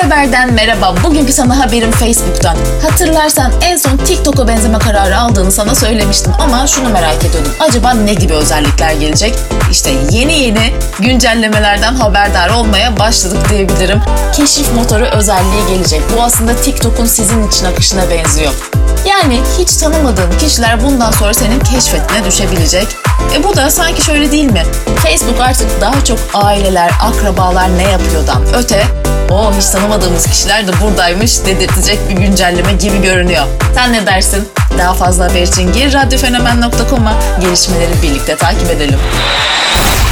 Haber'den merhaba. Bugünkü sana haberim Facebook'tan. Hatırlarsan en son TikTok'a benzeme kararı aldığını sana söylemiştim ama şunu merak ediyordum. Acaba ne gibi özellikler gelecek? İşte yeni güncellemelerden haberdar olmaya başladık diyebilirim. Keşif motoru özelliği gelecek. Bu aslında TikTok'un sizin için akışına benziyor. Yani hiç tanımadığın kişiler bundan sonra senin keşfetine düşebilecek. Bu da sanki şöyle değil mi? Facebook artık daha çok aileler, akrabalar ne yapıyordan öte, hiç tanımadığımız kişiler de buradaymış dedirtecek bir güncelleme gibi görünüyor. Sen ne dersin? Daha fazla haber için gir radyofenomen.com'a, gelişmeleri birlikte takip edelim.